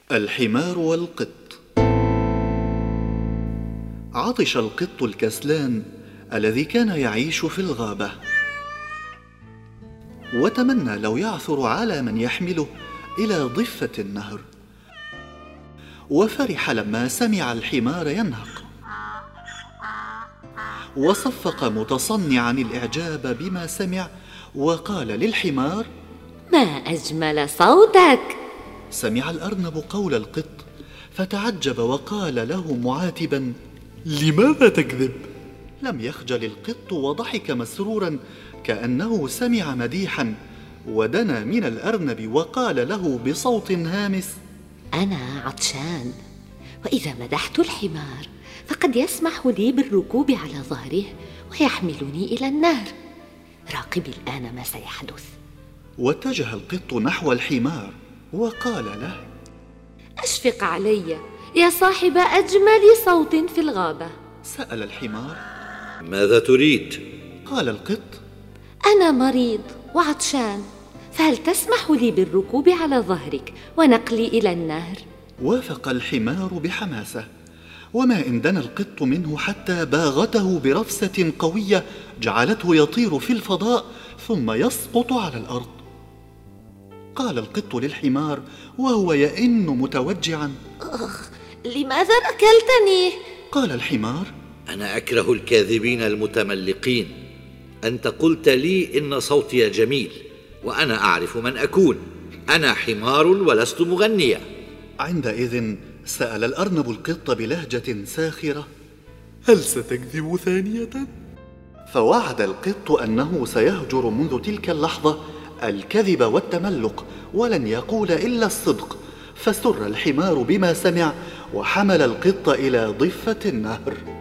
الحمار والقط. عطش القط الكسلان الذي كان يعيش في الغابة، وتمنى لو يعثر على من يحمله إلى ضفة النهر، وفرح لما سمع الحمار ينهق، وصفق متصنعا الإعجاب بما سمع، وقال للحمار: ما أجمل صوتك. سمع الأرنب قول القط فتعجب وقال له معاتبا: لماذا تكذب؟ لم يخجل القط وضحك مسرورا كأنه سمع مديحا، ودنا من الأرنب وقال له بصوت هامس: أنا عطشان، وإذا مدحت الحمار فقد يسمح لي بالركوب على ظهره ويحملني إلى النهر. راقب الآن ما سيحدث. واتجه القط نحو الحمار وقال له: أشفق علي يا صاحب أجمل صوت في الغابة. سأل الحمار: ماذا تريد؟ قال القط: أنا مريض وعطشان، فهل تسمح لي بالركوب على ظهرك ونقلي إلى النهر؟ وافق الحمار بحماسة، وما إن دنا القط منه حتى باغته برفسة قوية جعلته يطير في الفضاء ثم يسقط على الأرض. قال القط للحمار وهو يئن متوجعا: لماذا أكلتني؟ قال الحمار: أنا أكره الكاذبين المتملقين. أنت قلت لي إن صوتي جميل، وأنا أعرف من أكون. أنا حمار ولست مغنيا. عندئذ سأل الأرنب القط بلهجة ساخرة: هل ستكذب ثانية؟ فوعد القط أنه سيهجر منذ تلك اللحظة الكذب والتملق، ولن يقول إلا الصدق. فسر الحمار بما سمع، وحمل القط إلى ضفة النهر.